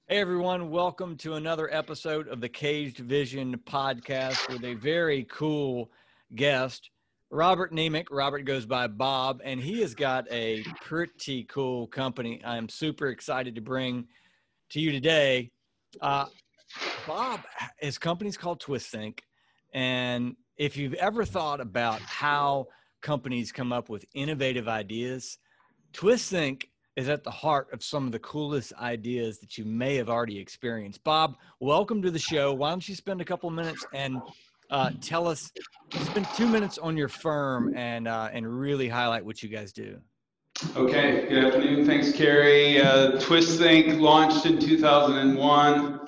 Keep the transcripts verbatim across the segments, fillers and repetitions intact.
Hey everyone, welcome to another episode of the Caged Vision podcast with a very cool guest, Robert Nemec. Robert goes by Bob, and he has got a pretty cool company I'm super excited to bring to you today. Uh, Bob, his company's called TwistThink, and if you've ever thought about how companies come up with innovative ideas, TwistThink is at the heart of some of the coolest ideas that you may have already experienced. Bob, welcome to the show. Why don't you spend a couple minutes and uh, tell us, spend two minutes on your firm and uh, and really highlight what you guys do. Okay, good afternoon. Thanks, Carrie. Uh, TwistThink launched in two thousand one.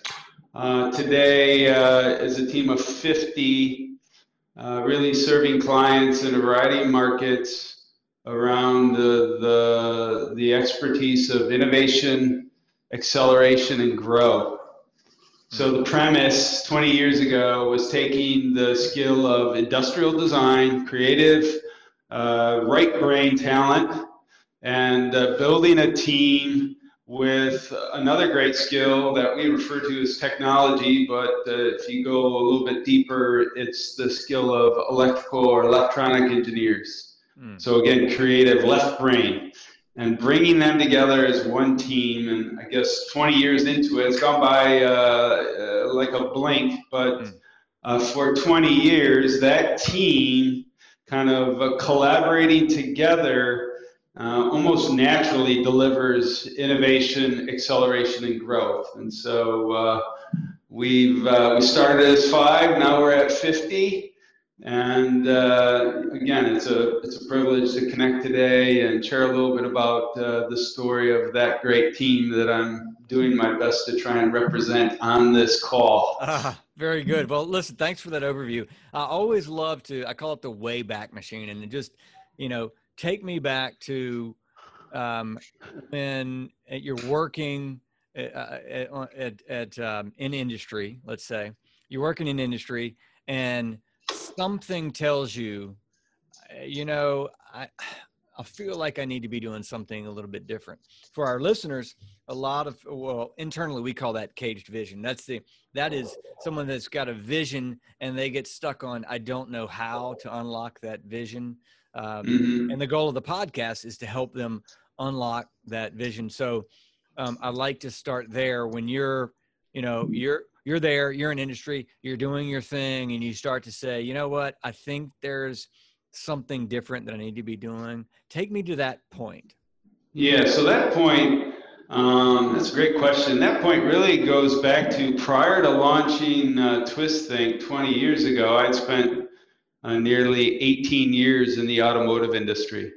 Uh, today uh, is a team of fifty, uh, really serving clients in a variety of markets around the, the, the expertise of innovation, acceleration, and growth. So the premise twenty years ago was taking the skill of industrial design, creative, uh, right brain talent, and uh, building a team with another great skill that we refer to as technology, but uh, if you go a little bit deeper, it's the skill of electrical or electronic engineers. Mm. So again, creative left brain, and bringing them together as one team. And I guess twenty years into it, it's gone by uh, uh, like a blink, but mm. uh, for twenty years, that team kind of uh, collaborating together Uh, almost naturally delivers innovation, acceleration, and growth. And so uh, we've uh, we started as five, now we're at fifty. And uh, again, it's a it's a privilege to connect today and share a little bit about uh, the story of that great team that I'm doing my best to try and represent on this call. Uh, very good. Well, listen, thanks for that overview. I always love to, I call it the Wayback Machine, and just, you know, take me back to um, when you're working at, at, at um, in industry, let's say. You're working in industry and something tells you, you know, I, I feel like I need to be doing something a little bit different. For our listeners, a lot of, well, internally we call that caged vision. That's the, that is someone that's got a vision and they get stuck on, I don't know how to unlock that vision. Um, mm-hmm. And the goal of the podcast is to help them unlock that vision. So um, I like to start there when you're, you know, you're, you're there, you're in industry, you're doing your thing, and you start to say, you know what, I think there's something different that I need to be doing. Take me to that point. Yeah, so that point, um, that's a great question. That point really goes back to prior to launching uh, TwistThink twenty years ago. I'd spent Uh, nearly eighteen years in the automotive industry.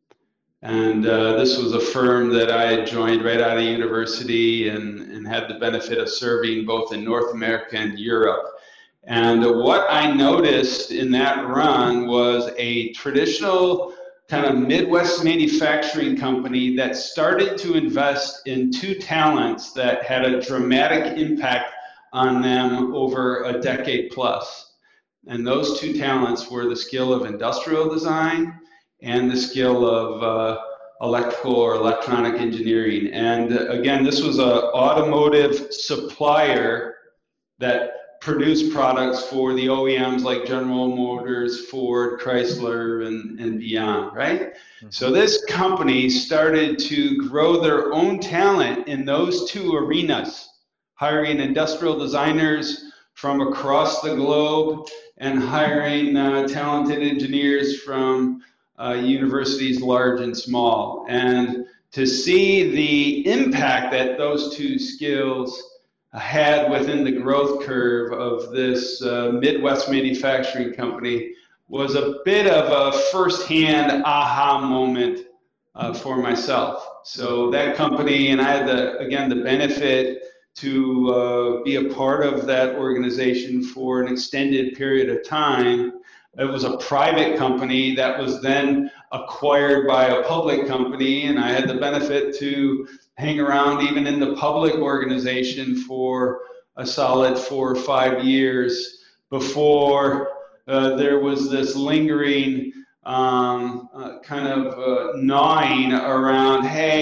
And uh, this was a firm that I had joined right out of university and, and had the benefit of serving both in North America and Europe. And uh, what I noticed in that run was a traditional kind of Midwest manufacturing company that started to invest in two talents that had a dramatic impact on them over a decade plus. And those two talents were the skill of industrial design and the skill of uh, electrical or electronic engineering. And uh, again, this was an automotive supplier that produced products for the O E Ms like General Motors, Ford, Chrysler, and, and beyond, right? Mm-hmm. So this company started to grow their own talent in those two arenas, hiring industrial designers from across the globe and hiring uh, talented engineers from uh, universities large and small. And to see the impact that those two skills had within the growth curve of this uh, Midwest manufacturing company was a bit of a firsthand aha moment uh, for myself. So that company, and I had the, again, the benefit to uh, be a part of that organization for an extended period of time. It was a private company that was then acquired by a public company, and I had the benefit to hang around even in the public organization for a solid four or five years before uh, there was this lingering um, uh, kind of uh, gnawing around, hey,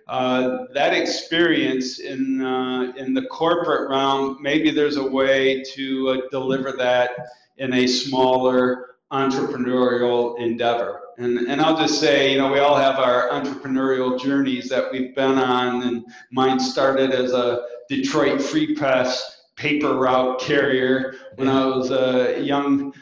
uh, that experience in uh, in the corporate realm, maybe there's a way to uh, deliver that in a smaller entrepreneurial endeavor. And, and I'll just say, you know, we all have our entrepreneurial journeys that we've been on, and mine started as a Detroit Free Press paper route carrier when I was a young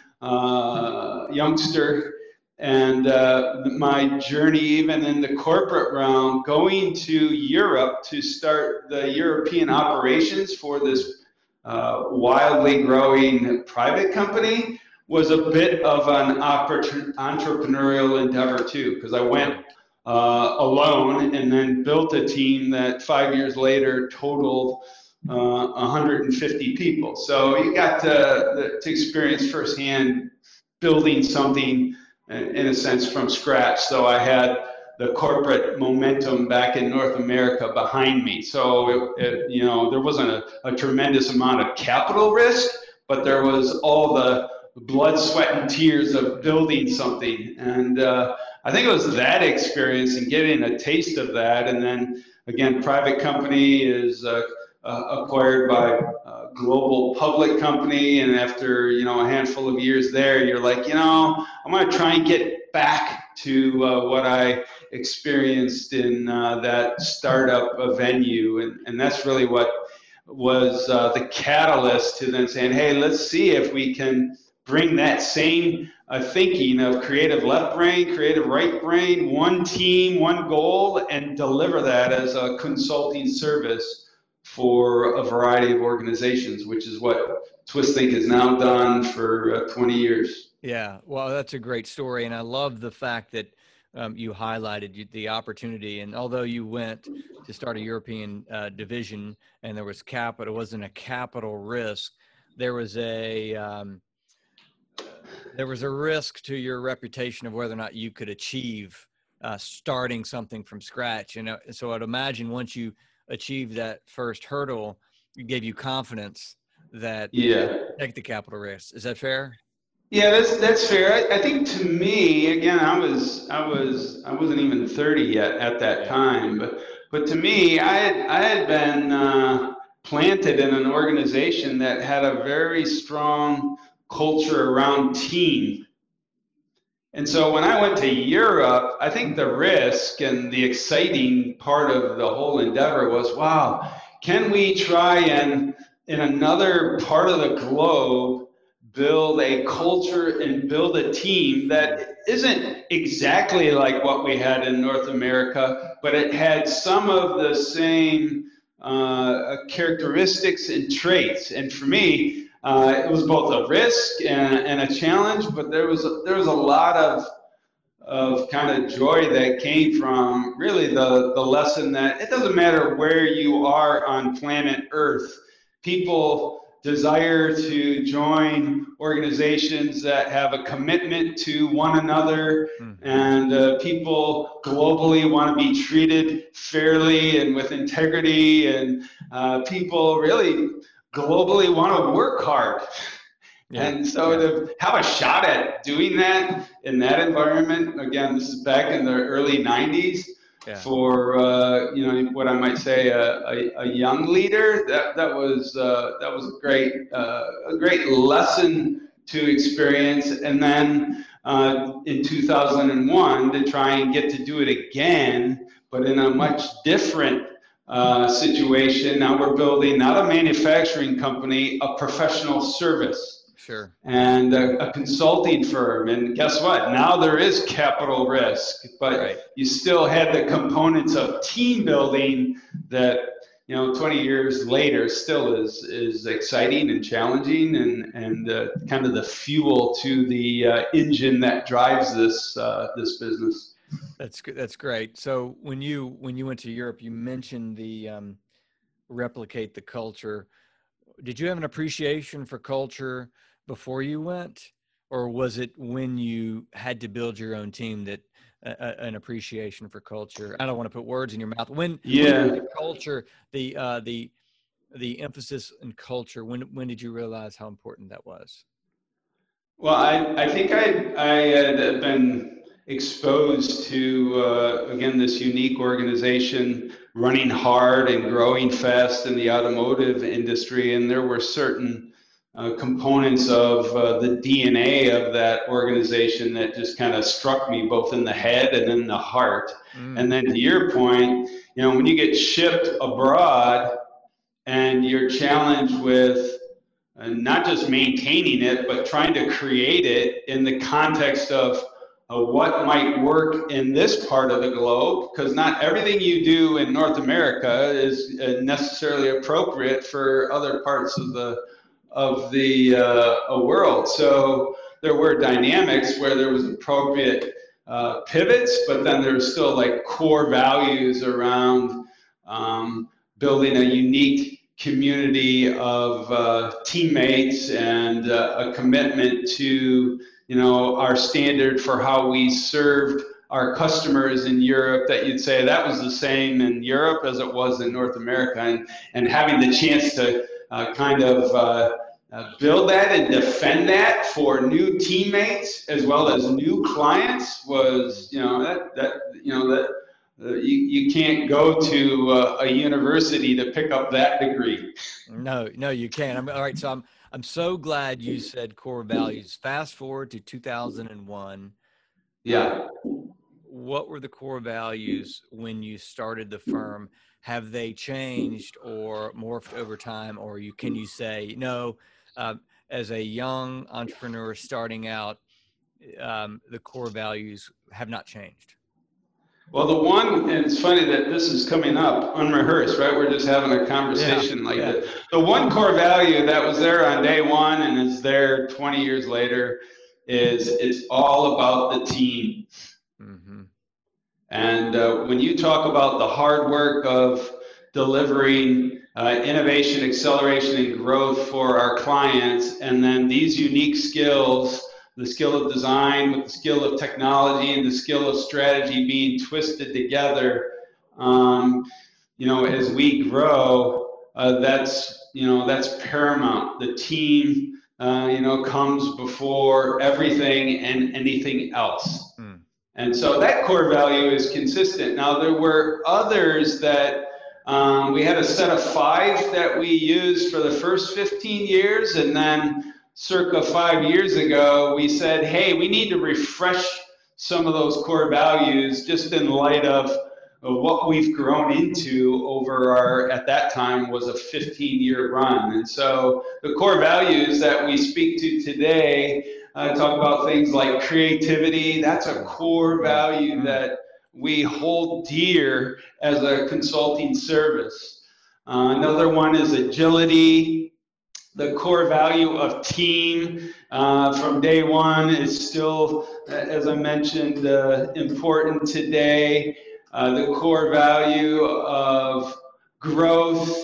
uh, youngster. And uh, my journey, even in the corporate realm, going to Europe to start the European operations for this uh, wildly growing private company, was a bit of an entrepreneurial endeavor too, because I went uh, alone and then built a team that five years later totaled uh, one hundred fifty people. So you got to, to experience firsthand building something in a sense from scratch. So I had the corporate momentum back in North America behind me. So it, it, you know, there wasn't a, a tremendous amount of capital risk, but there was all the blood, sweat, and tears of building something. And uh, I think it was that experience and getting a taste of that. And then again, private company is uh, uh, acquired by a global public company. And after, you know, a handful of years there, you're like, you know, I'm going to try and get back to uh, what I experienced in uh, that startup uh, venue. And, and that's really what was uh, the catalyst to then saying, hey, let's see if we can bring that same uh, thinking of creative left brain, creative right brain, one team, one goal, and deliver that as a consulting service for a variety of organizations, which is what TwistThink has now done for uh, twenty years. Yeah, well, that's a great story. And I love the fact that um, you highlighted the opportunity. And although you went to start a European uh, division and there was capital, it wasn't a capital risk, there was a, um, there was a risk to your reputation of whether or not you could achieve uh, starting something from scratch. And uh, so I'd imagine once you achieved that first hurdle, it gave you confidence that yeah. take the capital risk. Is that fair? Yeah, that's that's fair. I, I think to me, again, I was I was I wasn't even thirty yet at that time, but but to me, I had I had been uh, planted in an organization that had a very strong culture around team. And so when I went to Europe, I think the risk and the exciting part of the whole endeavor was, wow, can we try and in another part of the globe build a culture and build a team that isn't exactly like what we had in North America, but it had some of the same uh, characteristics and traits. And for me, uh, it was both a risk and, and a challenge, but there was a, there was a lot of of kind of joy that came from really the, the lesson that it doesn't matter where you are on planet Earth, people desire to join organizations that have a commitment to one another, mm-hmm. and uh, people globally want to be treated fairly and with integrity, and uh, people really globally want to work hard. Yeah. And so yeah. to have a shot at doing that in that environment, again, this is back in the early nineties, yeah. for uh, you know, what I might say a, a, a young leader, that that was uh, that was a great uh, a great lesson to experience. And then uh, in two thousand one to try and get to do it again, but in a much different uh, situation. Now we're building not a manufacturing company, a professional service. Sure. And a, a consulting firm. And guess what? Now there is capital risk, but right. you still had the components of team building that, you know, twenty years later still is is exciting and challenging, and and uh, kind of the fuel to the uh, engine that drives this uh, this business. That's that's great. So when you when you went to Europe, you mentioned the um, replicate the culture. Did you have an appreciation for culture before you went, or was it when you had to build your own team that uh, an appreciation for culture? I don't want to put words in your mouth. When, yeah, when the culture, the uh, the the emphasis in culture. When when did you realize how important that was? Well, I I think I I had been exposed to, uh, again, this unique organization running hard and growing fast in the automotive industry. And there were certain uh, components of uh, the D N A of that organization that just kind of struck me both in the head and in the heart. Mm. And then to your point, you know, when you get shipped abroad and you're challenged with uh, not just maintaining it, but trying to create it in the context of uh, what might work in this part of the globe, because not everything you do in North America is uh, necessarily appropriate for other parts of the of the uh, world. So there were dynamics where there was appropriate uh, pivots, but then there was still like core values around um, building a unique community of uh, teammates and uh, a commitment to, you know, our standard for how we served our customers in Europe, that you'd say that was the same in Europe as it was in North America. And, and having the chance to uh, kind of uh, uh, build that and defend that for new teammates as well as new clients was, you know, that, that you know, that uh, you, you can't go to uh, a university to pick up that degree. No, no, you can't. I'm, all right, so I'm, I'm so glad you said core values. Fast forward to two thousand one. Yeah. What were the core values when you started the firm? Have they changed or morphed over time? Or you can you say, no, uh, as a young entrepreneur starting out, um, the core values have not changed? Well, the one, and it's funny that this is coming up unrehearsed, right? We're just having a conversation yeah, like yeah. this. The one core value that was there on day one and is there twenty years later is it's all about the team. Mm-hmm. And uh, when you talk about the hard work of delivering uh, innovation, acceleration, and growth for our clients, and then these unique skills, the skill of design with the skill of technology and the skill of strategy being twisted together, um, you know, as we grow, uh, that's, you know, that's paramount. The team, uh, you know, comes before everything and anything else. Mm. And so that core value is consistent. Now, there were others that um, we had a set of five that we used for the first fifteen years, and then circa five years ago, we said, hey, we need to refresh some of those core values just in light of, of what we've grown into over our, at that time, was a fifteen year run. And so the core values that we speak to today uh, talk about things like creativity. That's a core value that we hold dear as a consulting service. Uh, another one is agility. The core value of team uh, from day one is still, as I mentioned, uh, important today. Uh, the core value of growth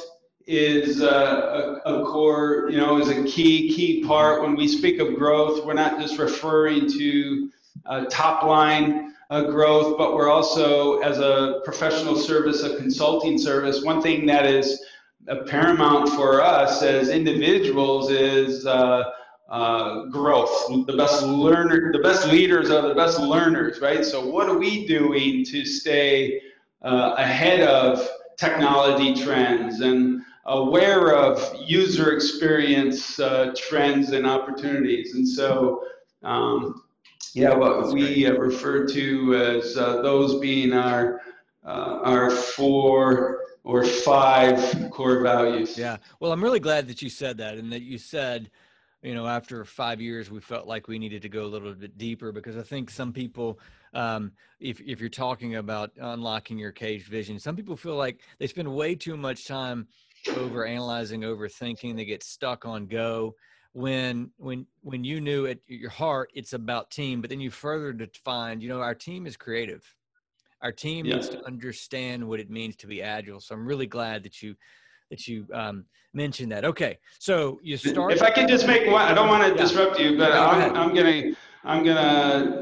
is uh, a, a core, you know, is a key, key part. When we speak of growth, we're not just referring to uh, top line uh, growth, but we're also, as a professional service, a consulting service, one thing that is Uh, paramount for us as individuals is uh, uh, growth. The best learner, the best leaders are the best learners, right? So what are we doing to stay uh, ahead of technology trends and aware of user experience uh, trends and opportunities? And so, um, yeah, what we uh, refer to as uh, those being our uh, our four or five core values. Yeah. Well, I'm really glad that you said that, and that you said, you know, after five years, we felt like we needed to go a little bit deeper, because I think some people, um, if, if you're talking about unlocking your caged vision, some people feel like they spend way too much time over analyzing, overthinking. They get stuck on go when, when, when you knew at your heart, it's about team, but then you further defined, you know, our team is creative. Our team yeah. needs to understand what it means to be agile. So I'm really glad that you that you um, mentioned that. Okay, so you start. If I can just make one, I don't want to yeah. disrupt you, but no, I'm, I'm gonna I'm gonna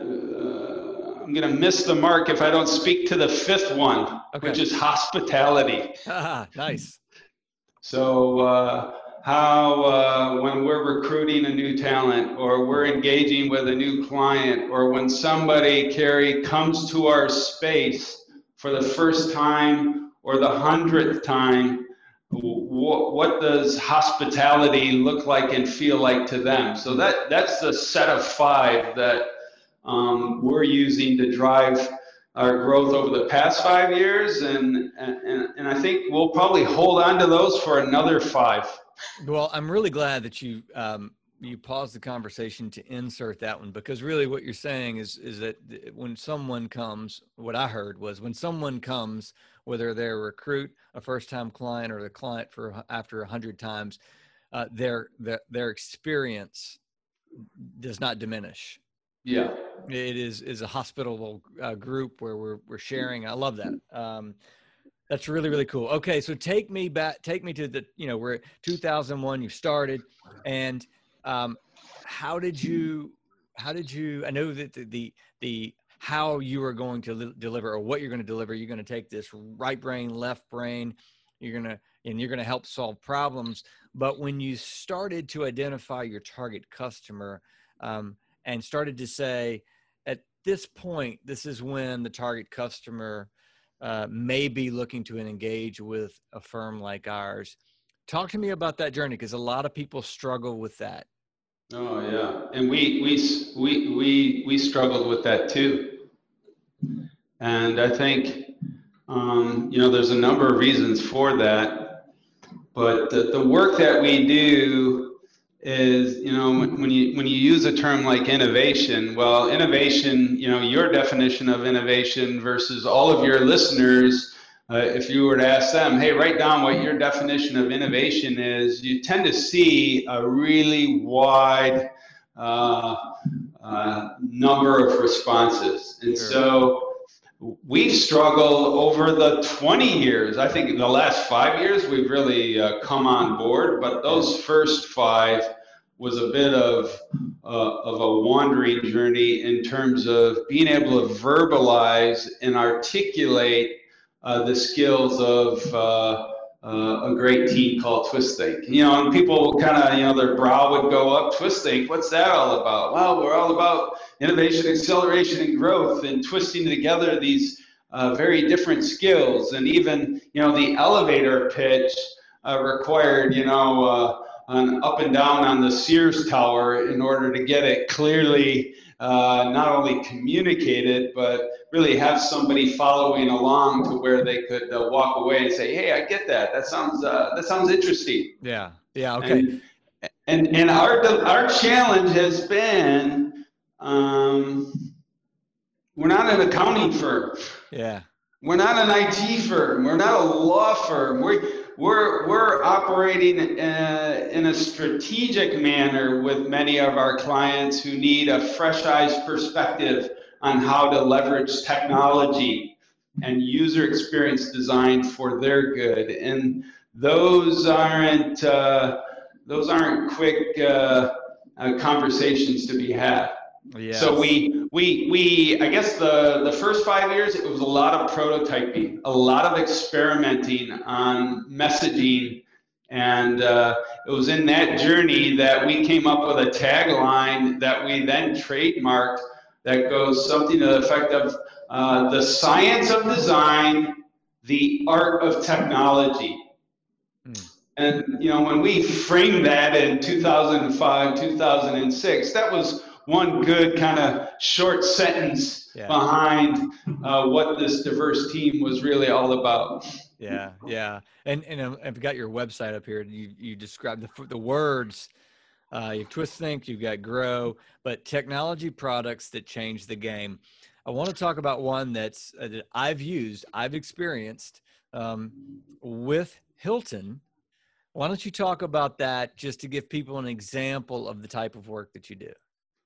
uh, I'm gonna miss the mark if I don't speak to the fifth one, okay. which is hospitality. Ah, nice. So uh, how uh, when we're recruiting a new talent, or we're engaging with a new client, or when somebody, Carrie, comes to our space for the first time or the hundredth time, what, what does hospitality look like and feel like to them? So that that's the set of five that um, we're using to drive our growth over the past five years, and, and and I think we'll probably hold on to those for another five. Well, I'm really glad that you um, you paused the conversation to insert that one, because really what you're saying is is that when someone comes, what I heard was when someone comes, whether they're a recruit, a first-time client, or the client for after a hundred times, uh, their, their their experience does not diminish. Yeah, it is is a hospitable uh, group where we're we're sharing. I love that. Um, That's really, really cool. Okay. So take me back, take me to the, you know, we're at two thousand one, you started, and um, how did you, how did you, I know that the, the, the how you are going to li- deliver, or what you're going to deliver, you're going to take this right brain, left brain, you're going to, and you're going to help solve problems. But when you started to identify your target customer um, and started to say, at this point, this is when the target customer uh, may be looking to engage with a firm like ours. Talk to me about that journey, because a lot of people struggle with that. Oh yeah, and we we we we we struggled with that too. And I think um, you know, there's a number of reasons for that, but the, the work that we do is, you know, when you when you use a term like innovation, well, innovation, you know, your definition of innovation versus all of your listeners. Uh, if you were to ask them, hey, write down what your definition of innovation is, you tend to see a really wide uh, uh, number of responses. And so we've struggled over the twenty years. I think in the last five years, we've really uh, come on board, but those first five was a bit of, uh, of a wandering journey in terms of being able to verbalize and articulate Uh, the skills of uh, uh, a great team called TwistThink. You know, and people kind of, you know, their brow would go up. TwistThink, what's that all about? Well, we're all about innovation, acceleration, and growth, and twisting together these uh, very different skills. And even, you know, the elevator pitch uh, required, you know, uh, an up and down on the Sears Tower in order to get it clearly uh, not only communicated, but really have somebody following along to where they could uh, walk away and say, "Hey, I get that. That sounds uh, that sounds interesting." Yeah. Yeah. Okay. And and, and our our challenge has been, um, we're not an accounting firm. Yeah. We're not an I T firm. We're not a law firm. We're we're we're operating uh, in a strategic manner with many of our clients who need a fresh eyes perspective on how to leverage technology and user experience design for their good. And those aren't uh, those aren't quick uh, uh, conversations to be had. Yes. So we we we I guess the the first five years it was a lot of prototyping, a lot of experimenting on messaging, and uh, it was in that journey that we came up with a tagline that we then trademarked, that goes something to the effect of uh, the science of design, the art of technology. Mm. And, you know, when we framed that in two thousand five, two thousand six, that was one good kind of short sentence yeah. behind uh, what this diverse team was really all about. Yeah, yeah. And, and um, I've got your website up here. You, you described the, the words. Uh, you've TwistThink, you've got Grow, but technology products that change the game. I want to talk about one that's uh, that I've used, I've experienced um, with Hilton. Why don't you talk about that just to give people an example of the type of work that you do?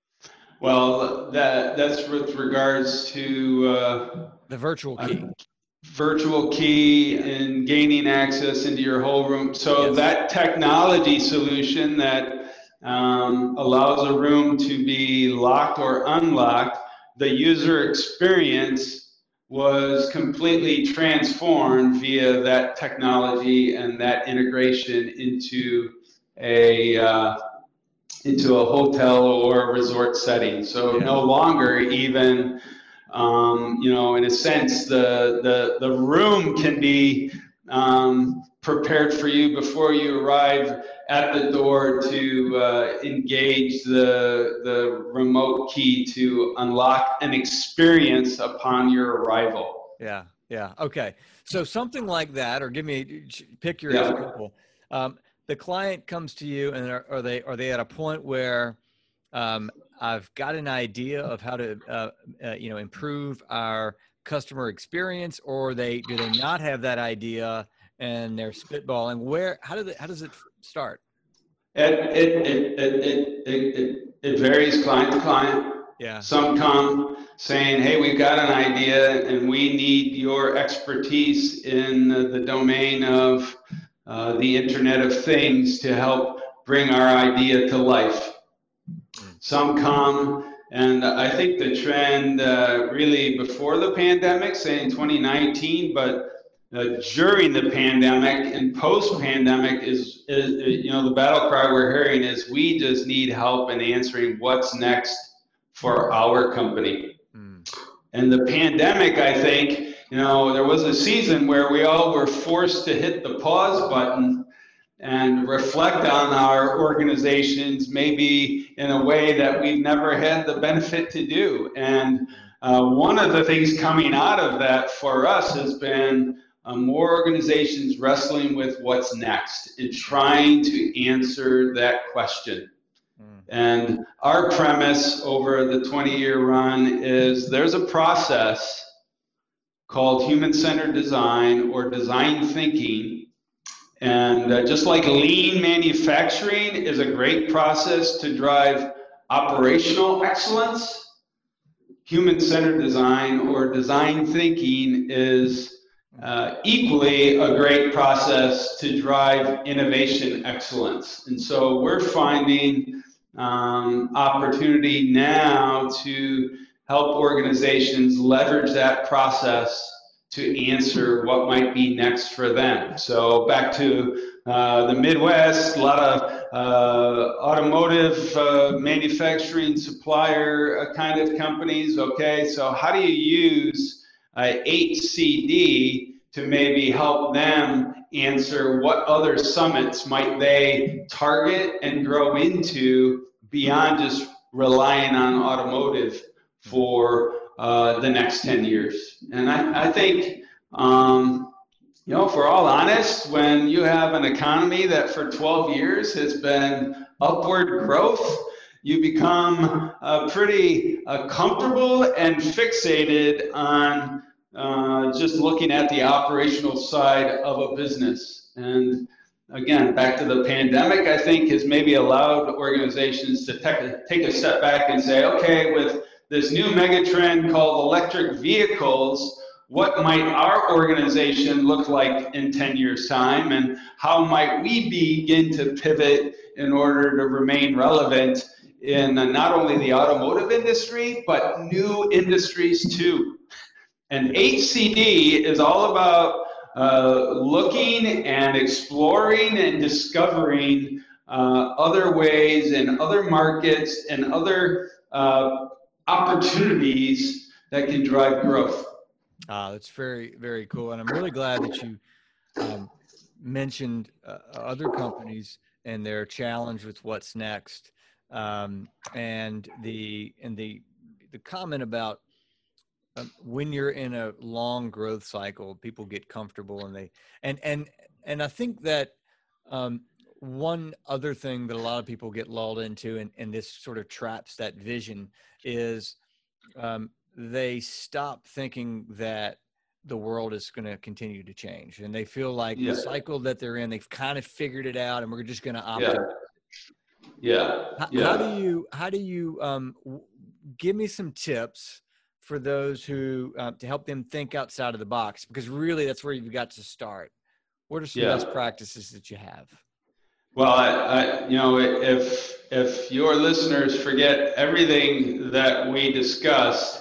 Well, that that's with regards to uh, the virtual key. Uh, virtual key yeah. and gaining access into your whole room. So yes. that technology solution that um, allows a room to be locked or unlocked, the user experience was completely transformed via that technology and that integration into a uh, into a hotel or a resort setting. So Yeah. no longer even, um, you know, in a sense, the the the room can be um, prepared for you before you arrive at the door to uh, engage the the remote key to unlock an experience upon your arrival. Yeah. Yeah. Okay. So something like that, or give me, pick your Yeah. example. Um, the client comes to you, and are, are they are they at a point where um, I've got an idea of how to uh, uh, you know improve our customer experience, or they do they not have that idea and they're spitballing? Where how do they, how does it start? It it it it it it, it varies client to client. Yeah. Some come saying, "Hey, we've got an idea, and we need your expertise in the domain of uh, the Internet of Things to help bring our idea to life." Some come, and I think the trend uh, really before the pandemic, say in twenty nineteen, but uh, during the pandemic and post-pandemic is, is, you know, the battle cry we're hearing is we just need help in answering what's next for our company. Mm. And the pandemic, I think, you know, there was a season where we all were forced to hit the pause button and reflect on our organizations maybe in a way that we've never had the benefit to do. And uh, one of the things coming out of that for us has been uh, more organizations wrestling with what's next and trying to answer that question. Mm. And our premise over the twenty-year run is there's a process called human-centered design or design thinking. And uh, just like lean manufacturing is a great process to drive operational excellence, human-centered design or design thinking is uh, equally a great process to drive innovation excellence. And so we're finding um, opportunity now to help organizations leverage that process to answer what might be next for them. So back to uh, the Midwest, a lot of uh, automotive uh, manufacturing supplier uh, kind of companies. Okay, so how do you use uh, H C D to maybe help them answer what other summits might they target and grow into beyond just relying on automotive for Uh, the next ten years. And I, I think, um, you know, if we're all honest, when you have an economy that for twelve years has been upward growth, you become uh, pretty uh, comfortable and fixated on uh, just looking at the operational side of a business. And again, back to the pandemic, I think has maybe allowed organizations to take, take a step back and say, okay, with this new megatrend called electric vehicles, what might our organization look like in ten years' time, and how might we begin to pivot in order to remain relevant in not only the automotive industry, but new industries too. And H C D is all about uh, looking and exploring and discovering uh, other ways and other markets and other uh, opportunities that can drive growth. Ah, that's very, very cool. And I'm really glad that you um, mentioned uh, other companies and their challenge with what's next. Um, and the, and the, the comment about uh, when you're in a long growth cycle, people get comfortable and they, and, and, and I think that um, one other thing that a lot of people get lulled into, and, and this sort of traps that vision, is um, they stop thinking that the world is going to continue to change, and they feel like yeah. the cycle that they're in, they've kind of figured it out, and we're just going to optimize. Yeah. Yeah. How, yeah. how do you? How do you? Um, w- give me some tips for those who uh, to help them think outside of the box, because really that's where you've got to start. What are some yeah. best practices that you have? Well, I, I, you know, if if your listeners forget everything that we discussed,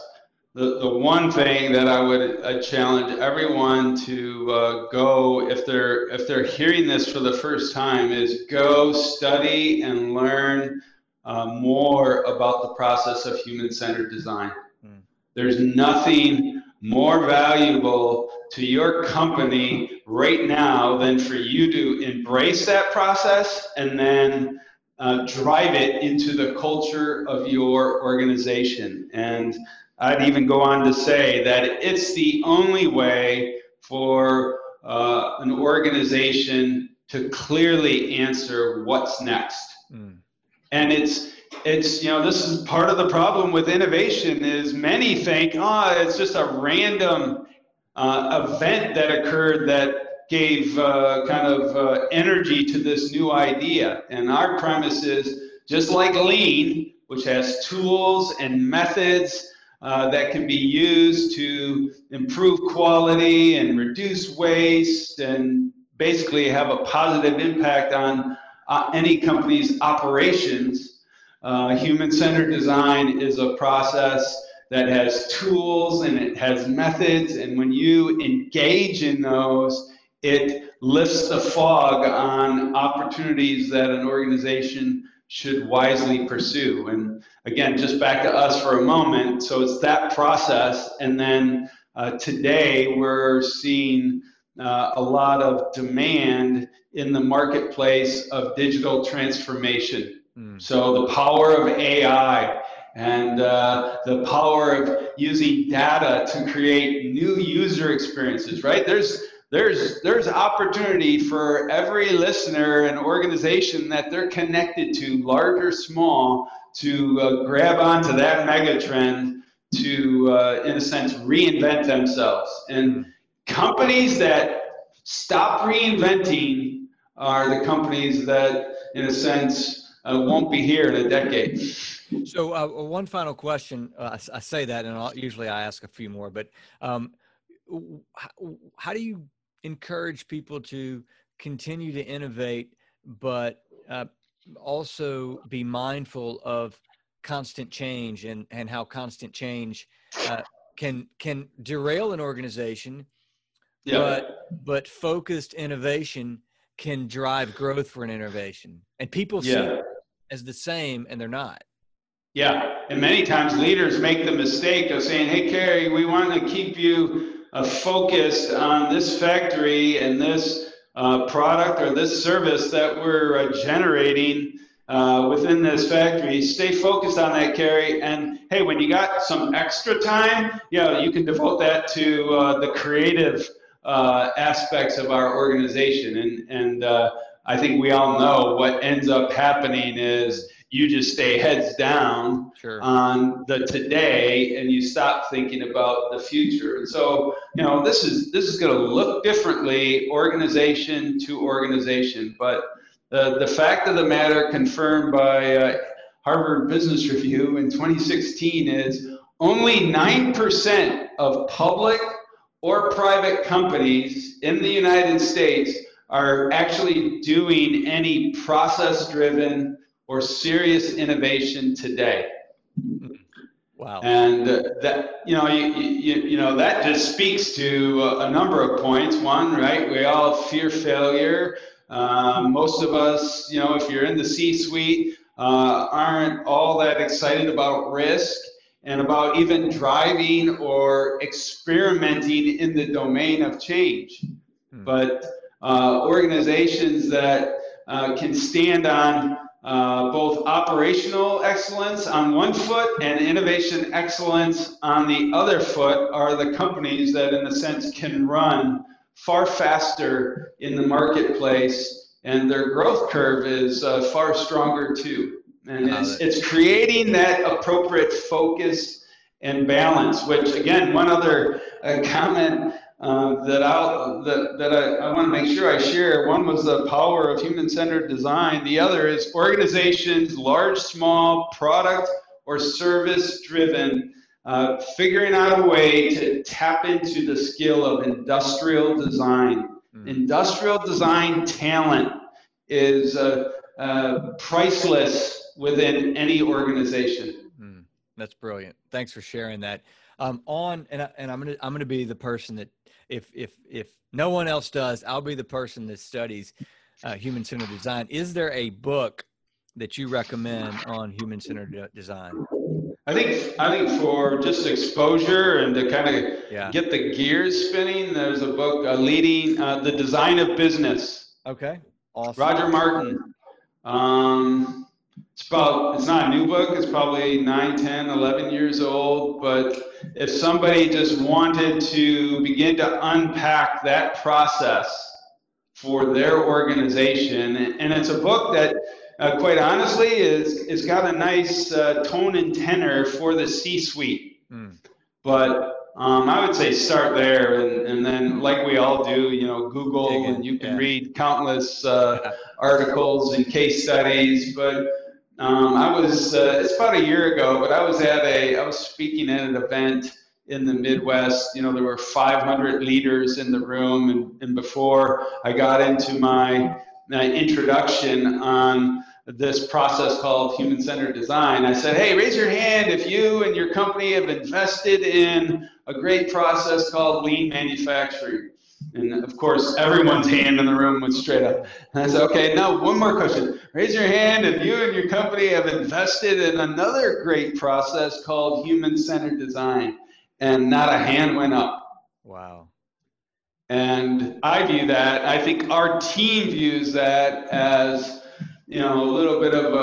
the, the one thing that I would uh, challenge everyone to uh, go, if they're if they're hearing this for the first time, is go study and learn uh, more about the process of human-centered design. Mm. There's nothing more valuable to your company right now than for you to embrace that process and then uh, drive it into the culture of your organization. And I'd even go on to say that it's the only way for uh, an organization to clearly answer what's next. Mm. And it's, it's, you know, this is part of the problem with innovation is many think, oh, it's just a random uh, event that occurred that gave uh, kind of uh, energy to this new idea. And our premise is just like Lean, which has tools and methods Uh, that can be used to improve quality and reduce waste and basically have a positive impact on uh, any company's operations. Uh, human-centered design is a process that has tools and it has methods, and when you engage in those, it lifts the fog on opportunities that an organization should wisely pursue. And again, just back to us for a moment. So it's that process. And then uh, today we're seeing uh, a lot of demand in the marketplace of digital transformation. Mm. So the power of A I and uh, the power of using data to create new user experiences, right? There's There's there's opportunity for every listener and organization that they're connected to, large or small, to uh, grab onto that mega trend to, uh, in a sense, reinvent themselves. And companies that stop reinventing are the companies that, in a sense, uh, won't be here in a decade. So uh, one final question. Uh, I, I say that, and I'll, usually I ask a few more, but um, how, how do you encourage people to continue to innovate, but uh, also be mindful of constant change and, and how constant change uh, can can derail an organization, yeah. but but focused innovation can drive growth for an innovation. And people yeah. see it as the same, and they're not. Yeah, and many times leaders make the mistake of saying, hey, Carey, we want to keep you Uh, focused on this factory and this uh, product or this service that we're uh, generating uh, within this factory. Stay focused on that, Carey. And hey, when you got some extra time, yeah, you can devote that to uh, the creative uh, aspects of our organization. And and uh, I think we all know what ends up happening is you just stay heads down sure. on the today, and you stop thinking about the future. And so, you know, this is this is going to look differently, organization to organization. But the the fact of the matter, confirmed by uh, Harvard Business Review in twenty sixteen, is only nine percent of public or private companies in the United States are actually doing any process-driven or serious innovation today. Wow. And uh, that, you know, you, you, you know, that just speaks to a, a number of points. One, right, we all fear failure. Um, most of us, you know, if you're in the C-suite, uh, aren't all that excited about risk and about even driving or experimenting in the domain of change. Hmm. But uh, organizations that uh, can stand on Uh, both operational excellence on one foot and innovation excellence on the other foot are the companies that, in a sense, can run far faster in the marketplace, and their growth curve is uh, far stronger too. And it's, it's creating that appropriate focus and balance, which, again, one other uh, comment Uh, that, I'll, that, that I, I want to make sure I share. One was the power of human-centered design. The other is organizations, large, small, product or service-driven, uh, figuring out a way to tap into the skill of industrial design. Mm. Industrial design talent is uh, uh, priceless within any organization. Mm. That's brilliant. Thanks for sharing that. um, on, and, I, and I'm going to, I'm going to be the person that if, if, if no one else does, I'll be the person that studies uh, human-centered design. Is there a book that you recommend on human-centered de- design? I think I think for just exposure and to kind of Yeah. get the gears spinning, there's a book, uh, leading uh, the design of business. Okay. Awesome. Roger Martin. Um, it's about, it's not a new book. It's probably nine, ten, eleven years old. But if somebody just wanted to begin to unpack that process for their organization, and it's a book that, Uh, quite honestly, is it's got a nice uh, tone and tenor for the C-suite. Mm. But um, I would say start there, and, and then, like we all do, you know, Google, and you can yeah. read countless uh, yeah. articles and case studies. But um, I was uh, it's about a year ago, but I was at a I was speaking at an event in the Midwest. You know, there were five hundred leaders in the room, and, and before I got into my, my introduction on this process called human-centered design, I said, hey, raise your hand if you and your company have invested in a great process called lean manufacturing. And of course, everyone's hand in the room went straight up. And I said, okay, now one more question. Raise your hand if you and your company have invested in another great process called human-centered design. And not a hand went up. Wow. And I view that, I think our team views that as, you know, a little bit of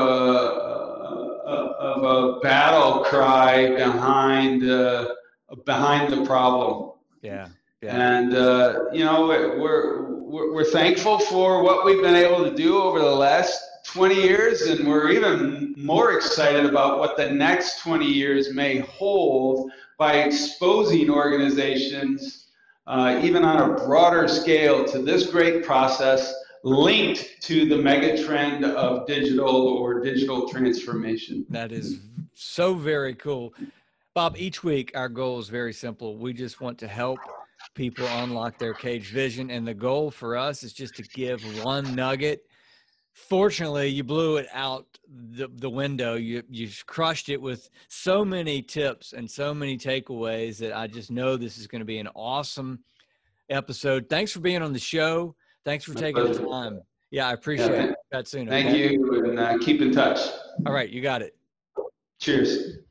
a, a of a battle cry behind uh, behind the problem. Yeah, yeah. And uh, you know, we're, we're we're thankful for what we've been able to do over the last twenty years, and we're even more excited about what the next twenty years may hold by exposing organizations, uh, even on a broader scale, to this great process, linked to the mega trend of digital or digital transformation. That is so very cool. Bob, each week our goal is very simple. We just want to help people unlock their cage vision. And the goal for us is just to give one nugget. Fortunately, you blew it out the, the window. You, you crushed it with so many tips and so many takeaways that I just know this is going to be an awesome episode. Thanks for being on the show. Thanks for taking the time. Yeah, I appreciate yeah. it. Chat soon. Thank okay? you, and uh, keep in touch. All right, you got it. Cheers.